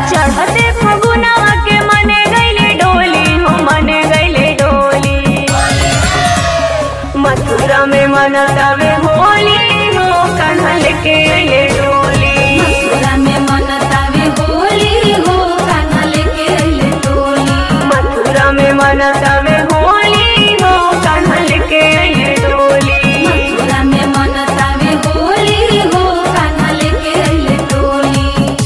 चढ़ते फगुनवा के मने गईले डोली हो मने गईले डोली। मथुरा में मनतावे होली हो कन्हल के अइले डोली। मथुरा में मनतावे होली हो कन्हल के अइले डोली। मथुरा में मनतावे होली हो कन्हल के अइले डोली। मथुरा में मनतावे होली हो कन्हल के अइले डोली।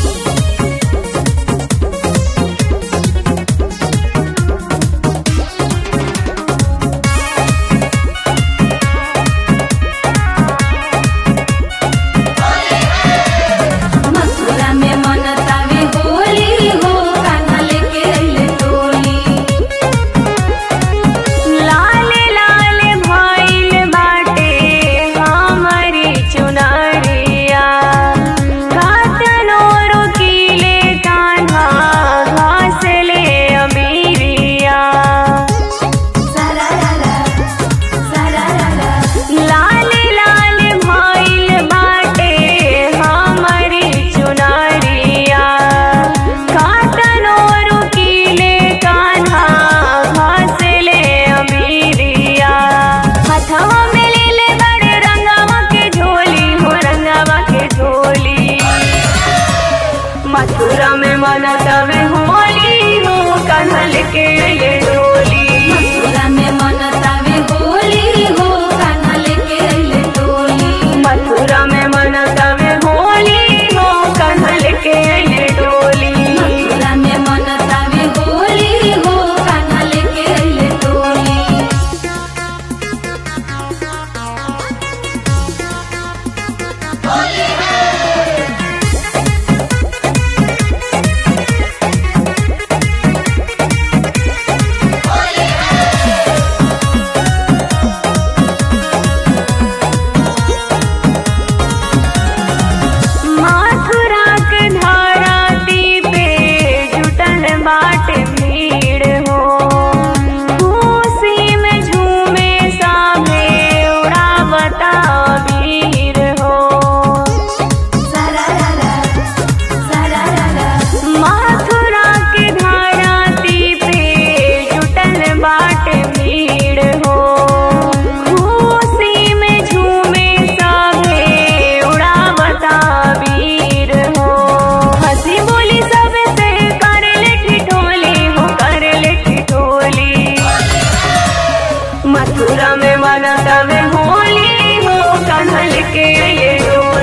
मथुरा में मनतावे होली हो कन्हल के अइले डोली। लाल लाल भइल बाटे हमरी चुनरिया। कातनो रोकीले कान्हा घासले अमीरिया। सरारा सरारा लाल लाल भइल बाटे हमरी चुनरिया। कातनो रोकीले कान्हा घासले अमीरिया। हथवा में लेले बड़े रंगवा के झोली हो रंगवा के झोली। मथुरा में मनतावे होली हो कन्हल के अइले डोली। मथुरा में मनतावे होली हो कन्हल के अइले डोली। मथुरा में मनतावे होली हो कन्हल के अइले डोली। मथुरा में मनतावे होली हो कन्हल के अइले डोली। मथुरा के धराती पे जुटल बाटे भीड़ हो। खुशी में झूमे साभे उड़ावता वीर हो। सरारा सरारा मथुरा के धराती पे जुटल बाटे भीड़ हो। खुशी में झूमे साभे उड़ावता वीर हो। हंसी बोली सबसे करले ठिठोली हो करले ठिठोली। मथुरा में मनतावे होली हो कन्हल के अइले डोली।